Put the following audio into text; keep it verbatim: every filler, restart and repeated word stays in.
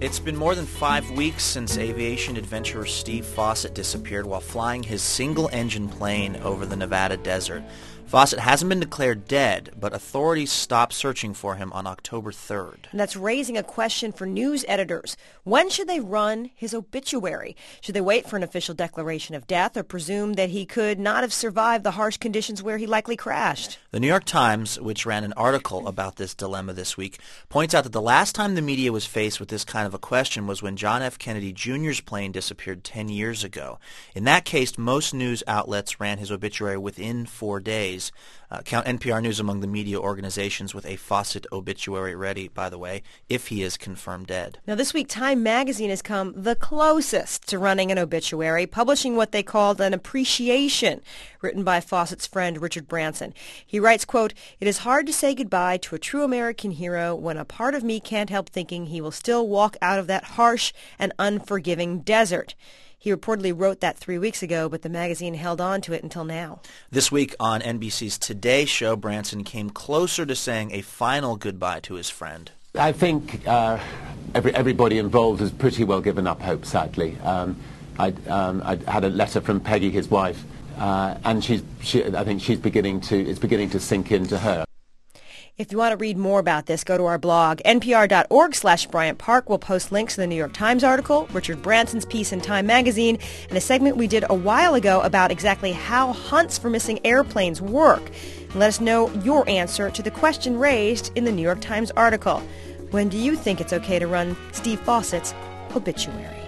It's been more than five weeks since aviation adventurer Steve Fossett disappeared while flying his single-engine plane over the Nevada desert. Fossett hasn't been declared dead, but authorities stopped searching for him on October third. And that's raising a question for news editors. When should they run his obituary? Should they wait for an official declaration of death or presume that he could not have survived the harsh conditions where he likely crashed? The New York Times, which ran an article about this dilemma this week, points out that the last time the media was faced with this kind of a question was when John F. Kennedy Junior's plane disappeared ten years ago. In that case, most news outlets ran his obituary within four days. Uh, count N P R News among the media organizations with a Fossett obituary ready, by the way, if he is confirmed dead. Now, this week, Time magazine has come the closest to running an obituary, publishing what they called an appreciation, written by Fossett's friend Richard Branson. He writes, quote, "It is hard to say goodbye to a true American hero when a part of me can't help thinking he will still walk out of that harsh and unforgiving desert." He reportedly wrote that three weeks ago, but the magazine held on to it until now. This week on N B C's Today show, Branson came closer to saying a final goodbye to his friend. I think uh, every, everybody involved has pretty well given up hope, sadly. Um, I um, had a letter from Peggy, his wife, uh, and she's, she, I think she's beginning to, it's beginning to sink into her. If you want to read more about this, go to our blog, npr.org slash Bryant Park. We'll post links to the New York Times article, Richard Branson's piece in Time magazine, and a segment we did a while ago about exactly how hunts for missing airplanes work. And let us know your answer to the question raised in the New York Times article. When do you think it's okay to run Steve Fossett's obituary?